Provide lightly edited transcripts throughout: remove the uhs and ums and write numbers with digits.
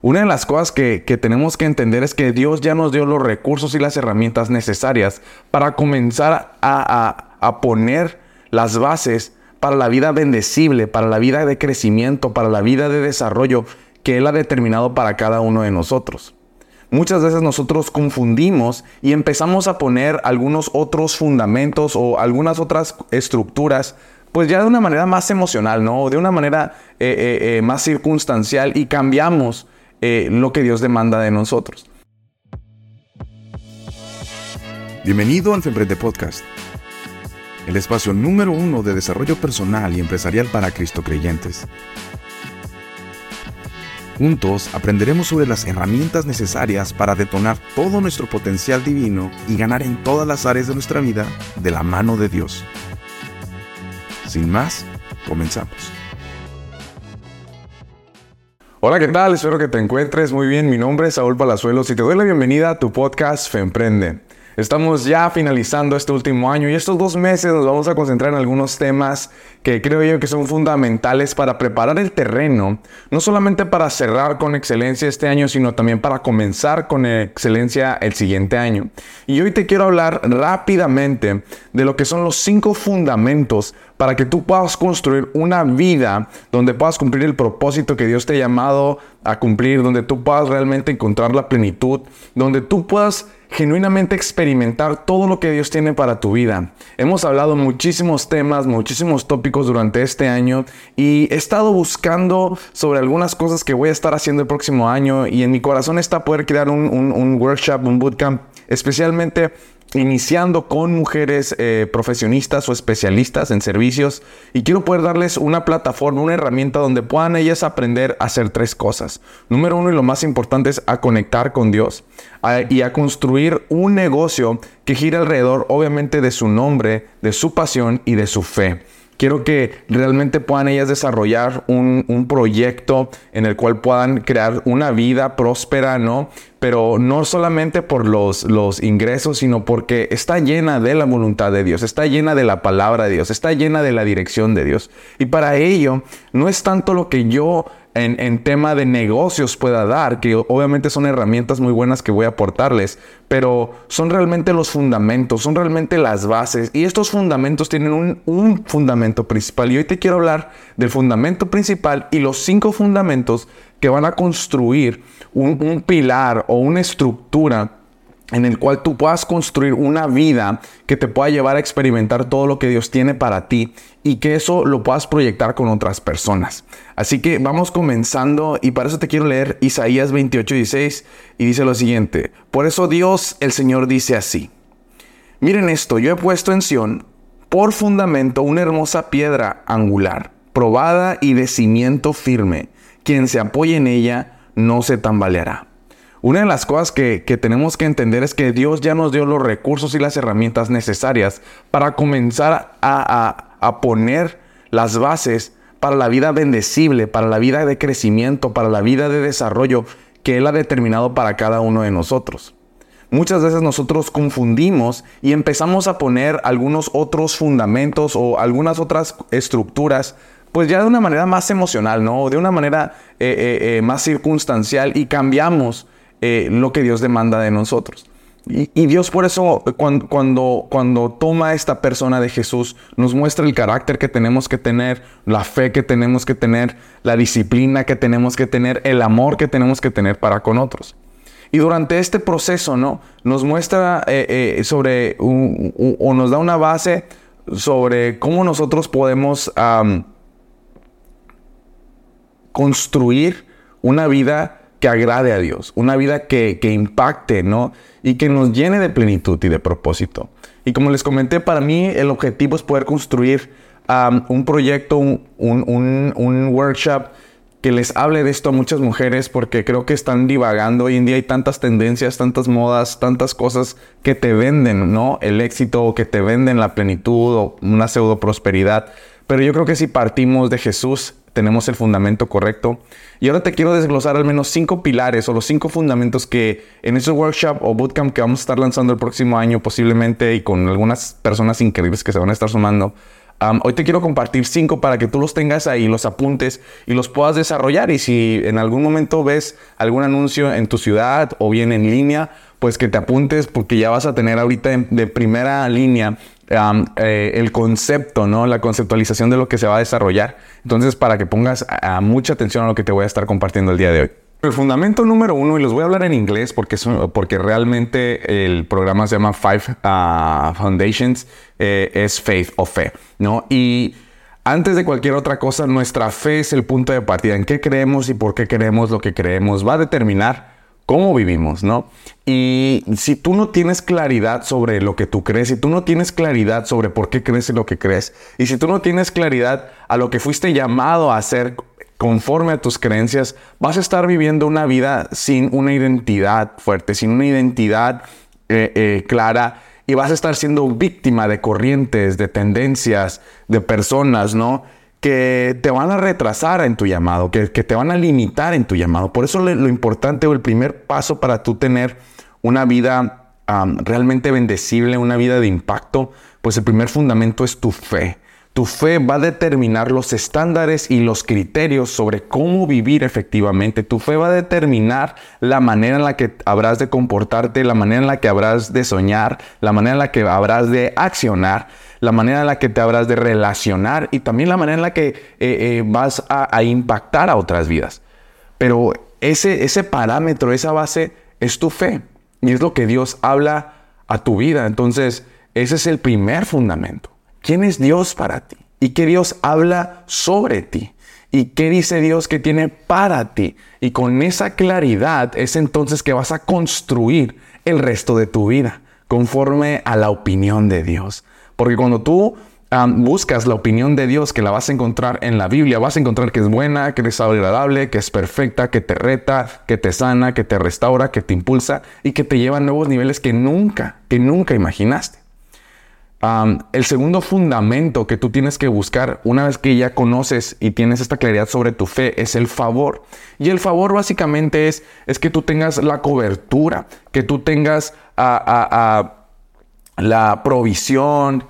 Una de las cosas que tenemos que entender es que Dios ya nos dio los recursos y las herramientas necesarias para comenzar a poner las bases para la vida bendecible, para la vida de crecimiento, para la vida de desarrollo que Él ha determinado para cada uno de nosotros. Muchas veces nosotros confundimos y empezamos a poner algunos otros fundamentos o algunas otras estructuras, pues ya de una manera más emocional, ¿no? De una manera más circunstancial, y cambiamos lo que Dios demanda de nosotros. Bienvenido al Femprende Podcast, el espacio número 1 de desarrollo personal y empresarial para Cristo creyentes. Juntos aprenderemos sobre las herramientas necesarias para detonar todo nuestro potencial divino y ganar en todas las áreas de nuestra vida de la mano de Dios. Sin más, comenzamos. Hola, ¿qué tal? Espero que te encuentres muy bien. Mi nombre es Saúl Palazuelos y te doy la bienvenida a tu podcast Femprende. Estamos ya finalizando este último año y estos 2 meses nos vamos a concentrar en algunos temas que creo yo que son fundamentales para preparar el terreno, no solamente para cerrar con excelencia este año, sino también para comenzar con excelencia el siguiente año. Y hoy te quiero hablar rápidamente de lo que son los 5 fundamentos para que tú puedas construir una vida donde puedas cumplir el propósito que Dios te ha llamado a cumplir, donde tú puedas realmente encontrar la plenitud, donde tú puedas genuinamente experimentar todo lo que Dios tiene para tu vida. Hemos hablado muchísimos temas, muchísimos tópicos durante este año y he estado buscando sobre algunas cosas que voy a estar haciendo el próximo año, y en mi corazón está poder crear un workshop, un bootcamp, especialmente iniciando con mujeres profesionistas o especialistas en servicios, y quiero poder darles una plataforma, una herramienta donde puedan ellas aprender a hacer 3 cosas. Número 1, y lo más importante, es a conectar con Dios y a construir un negocio que gire alrededor, obviamente, de su nombre, de su pasión y de su fe. Quiero que realmente puedan ellas desarrollar un proyecto en el cual puedan crear una vida próspera, ¿no? Pero no solamente por los ingresos, sino porque está llena de la voluntad de Dios, está llena de la palabra de Dios, está llena de la dirección de Dios. Y para ello, no es tanto lo que yo en tema de negocios pueda dar, que obviamente son herramientas muy buenas que voy a aportarles, pero son realmente los fundamentos, son realmente las bases, y estos fundamentos tienen un fundamento principal, y hoy te quiero hablar del fundamento principal y los 5 fundamentos que van a construir un pilar o una estructura en el cual tú puedas construir una vida que te pueda llevar a experimentar todo lo que Dios tiene para ti, y que eso lo puedas proyectar con otras personas. Así que vamos comenzando, y para eso te quiero leer Isaías 28:16, y dice lo siguiente: Por eso Dios, el Señor, dice así: Miren esto, yo he puesto en Sión por fundamento una hermosa piedra angular, probada y de cimiento firme. Quien se apoye en ella no se tambaleará. Una de las cosas que tenemos que entender es que Dios ya nos dio los recursos y las herramientas necesarias para comenzar a poner las bases para la vida bendecible, para la vida de crecimiento, para la vida de desarrollo que Él ha determinado para cada uno de nosotros. Muchas veces nosotros confundimos y empezamos a poner algunos otros fundamentos o algunas otras estructuras, pues ya de una manera más emocional, ¿no? De una manera más circunstancial, y cambiamos lo que Dios demanda de nosotros. Y Dios, por eso, cuando toma a esta persona de Jesús, nos muestra el carácter que tenemos que tener, la fe que tenemos que tener, la disciplina que tenemos que tener, el amor que tenemos que tener para con otros. Y durante este proceso, ¿no?, nos muestra sobre o nos da una base sobre cómo nosotros podemos construir una vida que agrade a Dios, una vida que impacte, ¿no?, y que nos llene de plenitud y de propósito. Y como les comenté, para mí el objetivo es poder construir un proyecto, un workshop que les hable de esto a muchas mujeres, porque creo que están divagando. Hoy en día hay tantas tendencias, tantas modas, tantas cosas que te venden, ¿no?, el éxito, o que te venden la plenitud o una pseudo prosperidad. Pero yo creo que si partimos de Jesús, tenemos el fundamento correcto. Y ahora te quiero desglosar al menos 5 pilares o los 5 fundamentos que en ese workshop o bootcamp que vamos a estar lanzando el próximo año posiblemente, y con algunas personas increíbles que se van a estar sumando, Hoy te quiero compartir 5 para que tú los tengas ahí, los apuntes y los puedas desarrollar. Y si en algún momento ves algún anuncio en tu ciudad o bien en línea, pues que te apuntes, porque ya vas a tener ahorita de primera línea el concepto, ¿no? La conceptualización de lo que se va a desarrollar. Entonces, para que pongas mucha atención a lo que te voy a estar compartiendo el día de hoy. El fundamento número 1, y los voy a hablar en inglés porque realmente el programa se llama Five Foundations, es faith o fe, ¿no? Y antes de cualquier otra cosa, nuestra fe es el punto de partida. En qué creemos y por qué creemos lo que creemos va a determinar cómo vivimos, ¿no? Y si tú no tienes claridad sobre lo que tú crees, si tú no tienes claridad sobre por qué crees lo que crees, y si tú no tienes claridad a lo que fuiste llamado a hacer conforme a tus creencias, vas a estar viviendo una vida sin una identidad fuerte, sin una identidad clara, y vas a estar siendo víctima de corrientes, de tendencias, de personas, ¿no? Que te van a retrasar en tu llamado, que te van a limitar en tu llamado. Por eso lo importante o el primer paso para tú tener una vida realmente bendecible, una vida de impacto, pues el primer fundamento es tu fe. Tu fe va a determinar los estándares y los criterios sobre cómo vivir efectivamente. Tu fe va a determinar la manera en la que habrás de comportarte, la manera en la que habrás de soñar, la manera en la que habrás de accionar, la manera en la que te habrás de relacionar y también la manera en la que vas a impactar a otras vidas. Pero ese parámetro, esa base es tu fe y es lo que Dios habla a tu vida. Entonces, ese es el primer fundamento. ¿Quién es Dios para ti? ¿Y qué Dios habla sobre ti? ¿Y qué dice Dios que tiene para ti? Y con esa claridad es entonces que vas a construir el resto de tu vida conforme a la opinión de Dios. Porque cuando tú buscas la opinión de Dios, que la vas a encontrar en la Biblia, vas a encontrar que es buena, que es agradable, que es perfecta, que te reta, que te sana, que te restaura, que te impulsa y que te lleva a nuevos niveles que nunca imaginaste. El segundo fundamento que tú tienes que buscar una vez que ya conoces y tienes esta claridad sobre tu fe es el favor. Y el favor básicamente es que tú tengas la cobertura, que tú tengas la provisión,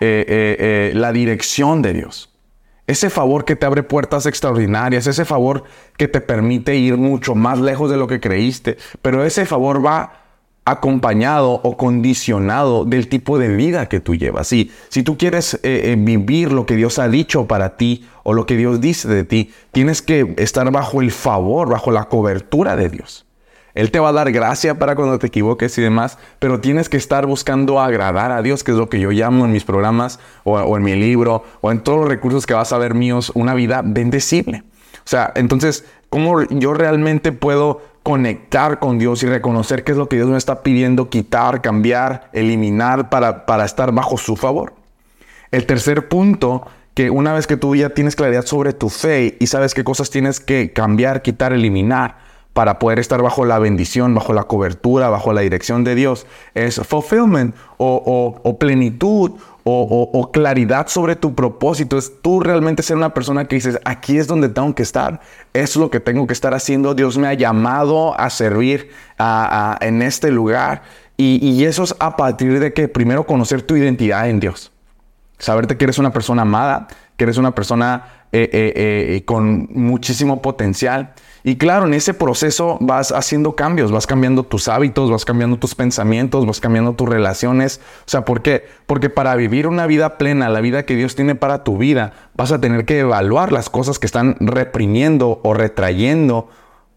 la dirección de Dios. Ese favor que te abre puertas extraordinarias, ese favor que te permite ir mucho más lejos de lo que creíste, pero ese favor va acompañado o condicionado del tipo de vida que tú llevas. Si tú quieres vivir lo que Dios ha dicho para ti o lo que Dios dice de ti, tienes que estar bajo el favor, bajo la cobertura de Dios. Él te va a dar gracia para cuando te equivoques y demás, pero tienes que estar buscando agradar a Dios, que es lo que yo llamo en mis programas o en mi libro o en todos los recursos que vas a ver míos, una vida bendecible. O sea, entonces, ¿cómo yo realmente puedo conectar con Dios y reconocer qué es lo que Dios me está pidiendo quitar, cambiar, eliminar para estar bajo su favor? El tercer punto, que una vez que tú ya tienes claridad sobre tu fe y sabes qué cosas tienes que cambiar, quitar, eliminar para poder estar bajo la bendición, bajo la cobertura, bajo la dirección de Dios, es fulfillment o plenitud o claridad sobre tu propósito. Es tú realmente ser una persona que dices, aquí es donde tengo que estar, es lo que tengo que estar haciendo, Dios me ha llamado a servir en este lugar. Y eso es a partir de que primero conocer tu identidad en Dios. Saberte que eres una persona amada, que eres una persona con muchísimo potencial. Y claro, en ese proceso vas haciendo cambios, vas cambiando tus hábitos, vas cambiando tus pensamientos, vas cambiando tus relaciones. O sea, ¿por qué? Porque para vivir una vida plena, la vida que Dios tiene para tu vida, vas a tener que evaluar las cosas que están reprimiendo o retrayendo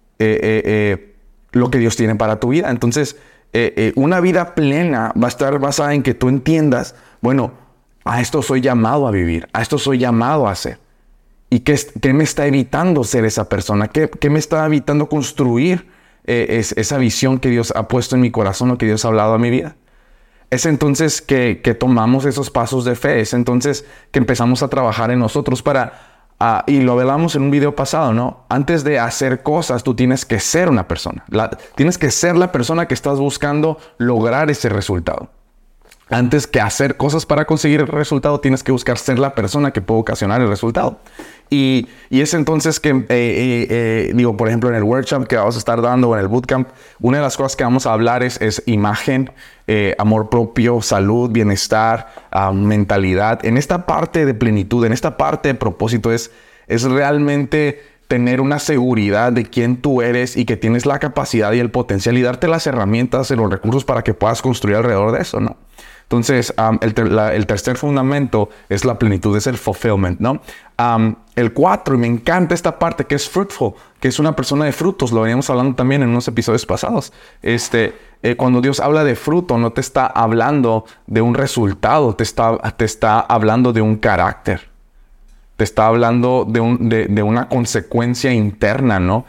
lo que Dios tiene para tu vida. Entonces, una vida plena va a estar basada en que tú entiendas, bueno, a esto soy llamado a vivir, a esto soy llamado a hacer. ¿Y qué me está evitando ser esa persona? ¿Qué me está evitando construir esa visión que Dios ha puesto en mi corazón o que Dios ha hablado a mi vida? Es entonces que tomamos esos pasos de fe. Es entonces que empezamos a trabajar en nosotros y lo hablamos en un video pasado, ¿no? Antes de hacer cosas, tú tienes que ser una persona. Tienes que ser la persona que estás buscando lograr ese resultado. antes que hacer cosas para conseguir el resultado, tienes que buscar ser la persona que puede ocasionar el resultado. Y es entonces que, por ejemplo, en el workshop que vamos a estar dando o en el bootcamp, una de las cosas que vamos a hablar es imagen, amor propio, salud, bienestar, mentalidad. En esta parte de plenitud, en esta parte de propósito es realmente tener una seguridad de quién tú eres y que tienes la capacidad y el potencial y darte las herramientas y los recursos para que puedas construir alrededor de eso, ¿no? Entonces, el tercer fundamento es la plenitud, es el fulfillment, ¿no? El 4, y me encanta esta parte, que es fruitful, que es una persona de frutos. Lo veníamos hablando también en unos episodios pasados. Cuando Dios habla de fruto, no te está hablando de un resultado, te está hablando de un carácter. Te está hablando de una consecuencia interna, ¿no?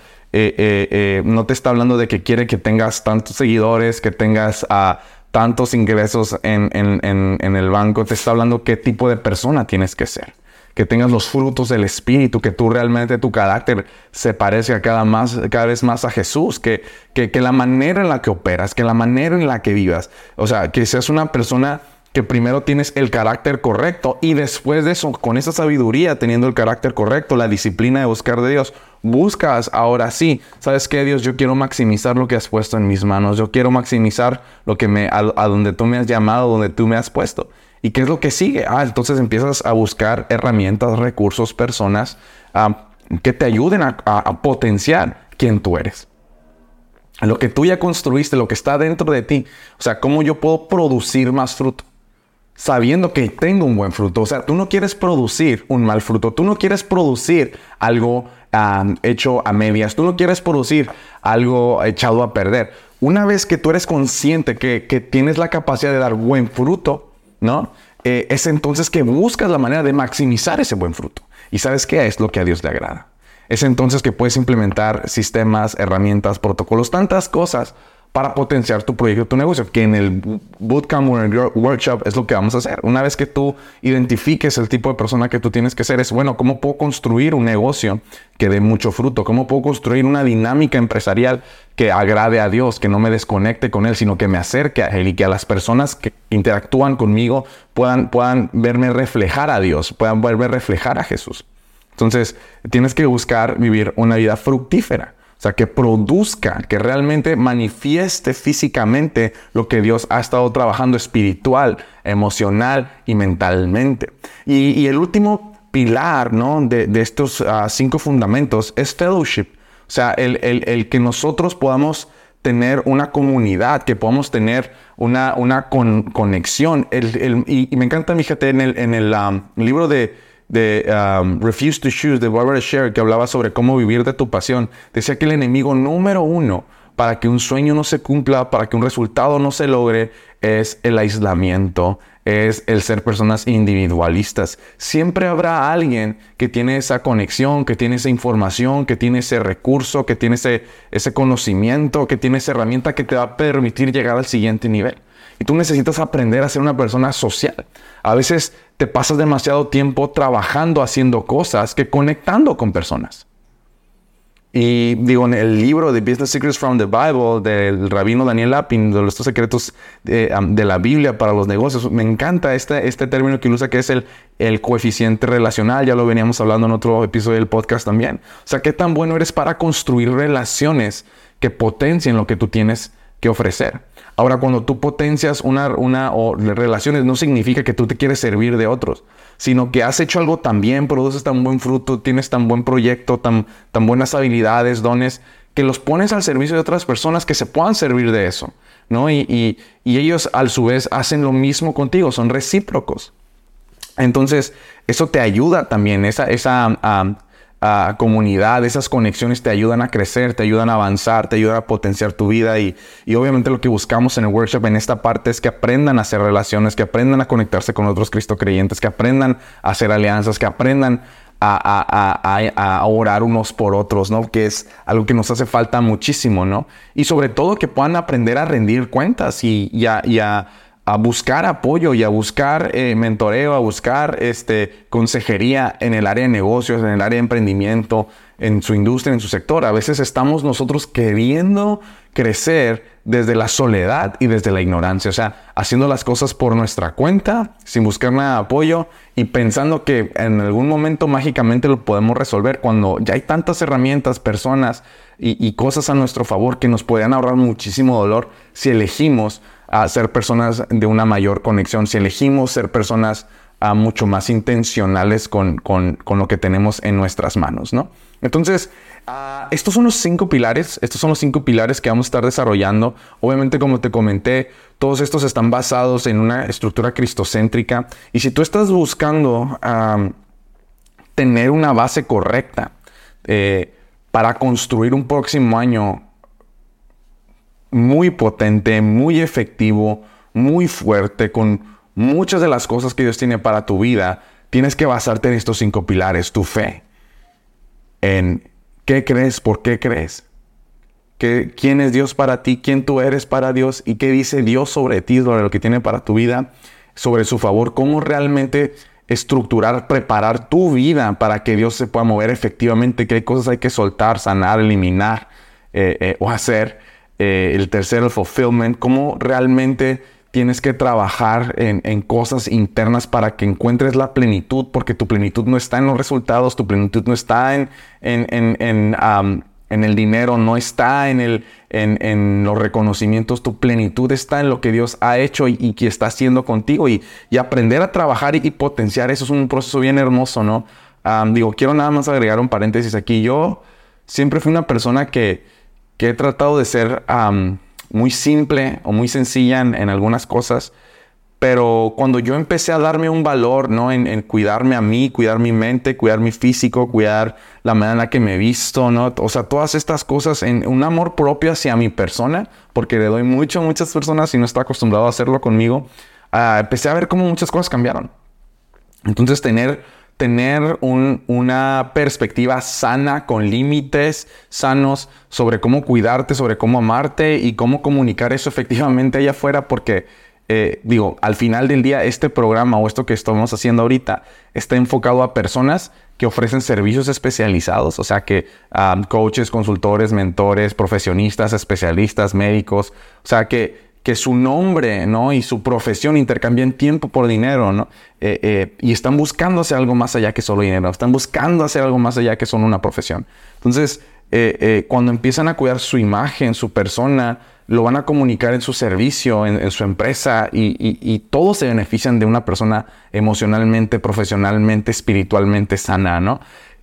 No te está hablando de que quiere que tengas tantos seguidores, que tengas tantos ingresos en el banco. Te está hablando qué tipo de persona tienes que ser. Que tengas los frutos del Espíritu, que tú realmente, tu carácter se parezca cada vez más a Jesús. Que la manera en la que operas, que la manera en la que vivas. O sea, que seas una persona que primero tienes el carácter correcto y después de eso, con esa sabiduría, teniendo el carácter correcto, la disciplina de buscar de Dios, buscas ahora sí. ¿Sabes qué, Dios? Yo quiero maximizar lo que has puesto en mis manos. Yo quiero maximizar lo que a donde tú me has llamado, donde tú me has puesto. ¿Y qué es lo que sigue? Entonces empiezas a buscar herramientas, recursos, personas que te ayuden a potenciar quién tú eres. Lo que tú ya construiste, lo que está dentro de ti. O sea, ¿cómo yo puedo producir más fruto? Sabiendo que tengo un buen fruto. O sea, tú no quieres producir un mal fruto. Tú no quieres producir algo hecho a medias. Tú no quieres producir algo echado a perder. Una vez que tú eres consciente que tienes la capacidad de dar buen fruto, ¿no? Es entonces que buscas la manera de maximizar ese buen fruto. ¿Y sabes qué es lo que a Dios le agrada? Es entonces que puedes implementar sistemas, herramientas, protocolos, tantas cosas para potenciar tu proyecto, tu negocio, que en el bootcamp o en el workshop es lo que vamos a hacer. Una vez que tú identifiques el tipo de persona que tú tienes que ser, es bueno, ¿cómo puedo construir un negocio que dé mucho fruto? ¿Cómo puedo construir una dinámica empresarial que agrade a Dios, que no me desconecte con Él, sino que me acerque a Él y que a las personas que interactúan conmigo puedan verme reflejar a Dios, puedan verme reflejar a Jesús? Entonces, tienes que buscar vivir una vida fructífera. O sea, que produzca, que realmente manifieste físicamente lo que Dios ha estado trabajando espiritual, emocional y mentalmente. Y el último pilar, ¿no? de estos 5 fundamentos es fellowship. O sea, el que nosotros podamos tener una comunidad, que podamos tener una conexión. Y me encanta, fíjate, en el libro de Refuse to Choose de Barbara Sher, que hablaba sobre cómo vivir de tu pasión, decía que el enemigo número 1 para que un sueño no se cumpla, para que un resultado no se logre, es el aislamiento, es el ser personas individualistas. Siempre habrá alguien que tiene esa conexión, que tiene esa información, que tiene ese recurso, que tiene ese conocimiento, que tiene esa herramienta que te va a permitir llegar al siguiente nivel. Y tú necesitas aprender a ser una persona social. A veces te pasas demasiado tiempo trabajando, haciendo cosas, que conectando con personas. Y digo, en el libro de Business Secrets from the Bible, del rabino Daniel Lapin, de los secretos de la Biblia para los negocios, me encanta este término que él usa, que es el coeficiente relacional. Ya lo veníamos hablando en otro episodio del podcast también. O sea, ¿qué tan bueno eres para construir relaciones que potencien lo que tú tienes que ofrecer? Ahora, cuando tú potencias o relaciones, no significa que tú te quieres servir de otros, sino que has hecho algo tan bien, produces tan buen fruto, tienes tan buen proyecto, tan buenas habilidades, dones, que los pones al servicio de otras personas que se puedan servir de eso, ¿no? Y ellos, a su vez, hacen lo mismo contigo, son recíprocos. Entonces, eso te ayuda también, esa comunidad, esas conexiones te ayudan a crecer, te ayudan a avanzar, te ayudan a potenciar tu vida y obviamente lo que buscamos en el workshop en esta parte es que aprendan a hacer relaciones, que aprendan a conectarse con otros Cristo creyentes, que aprendan a hacer alianzas, que aprendan a orar unos por otros, ¿no? Que es algo que nos hace falta muchísimo, ¿no? Y sobre todo que puedan aprender a rendir cuentas y a buscar apoyo y a buscar mentoreo, a buscar consejería en el área de negocios, en el área de emprendimiento, en su industria, en su sector. A veces estamos nosotros queriendo crecer desde la soledad y desde la ignorancia. O sea, haciendo las cosas por nuestra cuenta, sin buscar nada de apoyo y pensando que en algún momento mágicamente lo podemos resolver cuando ya hay tantas herramientas, personas y cosas a nuestro favor que nos podrían ahorrar muchísimo dolor si elegimos ser personas de una mayor conexión, si elegimos ser personas mucho más intencionales con lo que tenemos en nuestras manos, ¿no? Entonces, estos son los 5 pilares. Estos son los 5 pilares que vamos a estar desarrollando. Obviamente, como te comenté, todos estos están basados en una estructura cristocéntrica. Y si tú estás buscando tener una base correcta para construir un próximo año muy potente, muy efectivo, muy fuerte, con muchas de las cosas que Dios tiene para tu vida, tienes que basarte en estos 5 pilares. Tu fe. En qué crees, por qué crees. ¿Quién es Dios para ti? ¿Quién tú eres para Dios? ¿Y qué dice Dios sobre ti, sobre lo que tiene para tu vida? Sobre su favor. ¿Cómo realmente estructurar, preparar tu vida para que Dios se pueda mover efectivamente? ¿Qué cosas hay que soltar, sanar, eliminar o hacer? El tercero, el fulfillment. ¿Cómo realmente tienes que trabajar en cosas internas para que encuentres la plenitud? Porque tu plenitud no está en los resultados, tu plenitud no está en el dinero, no está en los reconocimientos. Tu plenitud está en lo que Dios ha hecho y que está haciendo contigo. Y aprender a trabajar y potenciar eso es un proceso bien hermoso, ¿no? Quiero nada más agregar un paréntesis aquí. Yo siempre fui una persona que he tratado de ser muy simple o muy sencilla en algunas cosas, pero cuando yo empecé a darme un valor, ¿no? En cuidarme a mí, cuidar mi mente, cuidar mi físico, cuidar la manera en la que me visto, ¿no? O sea, todas estas cosas en un amor propio hacia mi persona, porque le doy mucho a muchas personas y no estoy acostumbrado a hacerlo conmigo, empecé a ver cómo muchas cosas cambiaron. Entonces, tener una perspectiva sana, con límites sanos, sobre cómo cuidarte, sobre cómo amarte y cómo comunicar eso efectivamente allá afuera, porque al final del día este programa o esto que estamos haciendo ahorita está enfocado a personas que ofrecen servicios especializados, o sea que coaches, consultores, mentores, profesionistas, especialistas, médicos, o sea que su nombre, ¿no? Y su profesión intercambian tiempo por dinero, ¿no? Y están buscando hacer algo más allá que solo dinero. Están buscando hacer algo más allá que solo una profesión. Entonces, cuando empiezan a cuidar su imagen, su persona, lo van a comunicar en su servicio, en su empresa, y todos se benefician de una persona emocionalmente, profesionalmente, espiritualmente sana, ¿no?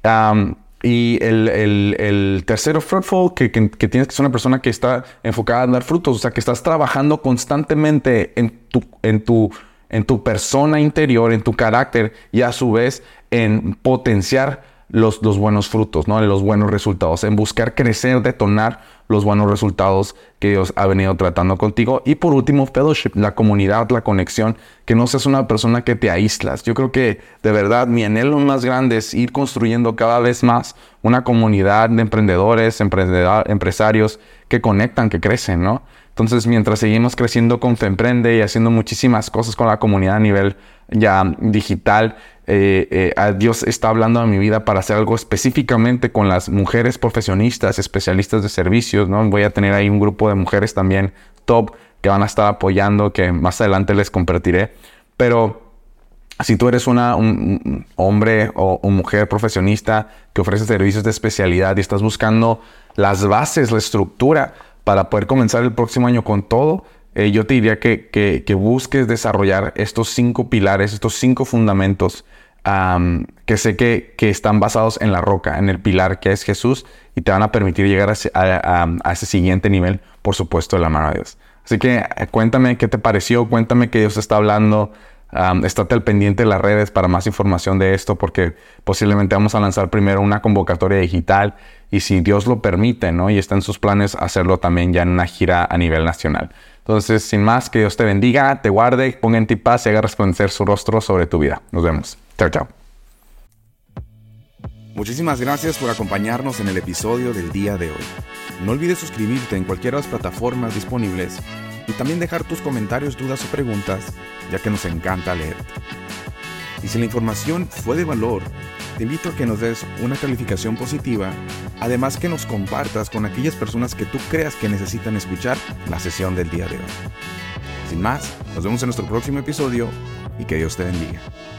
Y el tercero, fruitful, que tienes que ser una persona que está enfocada en dar frutos. O sea, que estás trabajando constantemente en tu persona interior, en tu carácter, y a su vez en potenciar los buenos frutos, ¿no? Los buenos resultados, en buscar crecer, detonar los buenos resultados que Dios ha venido tratando contigo. Y por último, fellowship, la comunidad, la conexión, que no seas una persona que te aíslas. Yo creo que de verdad mi anhelo más grande es ir construyendo cada vez más una comunidad de emprendedores, empresarios que conectan, que crecen, ¿no? Entonces, mientras seguimos creciendo con Femprende y haciendo muchísimas cosas con la comunidad a nivel ya digital, Dios está hablando a mi vida para hacer algo específicamente con las mujeres profesionistas, especialistas de servicios, ¿no? Voy a tener ahí un grupo de mujeres también top que van a estar apoyando, que más adelante les compartiré. Pero si tú eres un hombre o mujer profesionista que ofrece servicios de especialidad y estás buscando las bases, la estructura para poder comenzar el próximo año con todo, yo te diría que busques desarrollar estos 5 pilares, estos 5 fundamentos que sé que están basados en la roca, en el pilar que es Jesús, y te van a permitir llegar a ese siguiente nivel, por supuesto, de la mano de Dios. Así que cuéntame qué te pareció, cuéntame que Dios está hablando. Estate al pendiente de las redes para más información de esto, porque posiblemente vamos a lanzar primero una convocatoria digital y si Dios lo permite, ¿no? Y está en sus planes hacerlo también ya en una gira a nivel nacional. Entonces, sin más, que Dios te bendiga, te guarde, ponga en ti paz y haga resplandecer su rostro sobre tu vida. Nos vemos. Chao, chao. Muchísimas gracias por acompañarnos en el episodio del día de hoy. No olvides suscribirte en cualquiera de las plataformas disponibles y también dejar tus comentarios, dudas o preguntas, ya que nos encanta leerte. Y si la información fue de valor te invito a que nos des una calificación positiva, además que nos compartas con aquellas personas que tú creas que necesitan escuchar la sesión del día de hoy. Sin más, nos vemos en nuestro próximo episodio y que Dios te bendiga.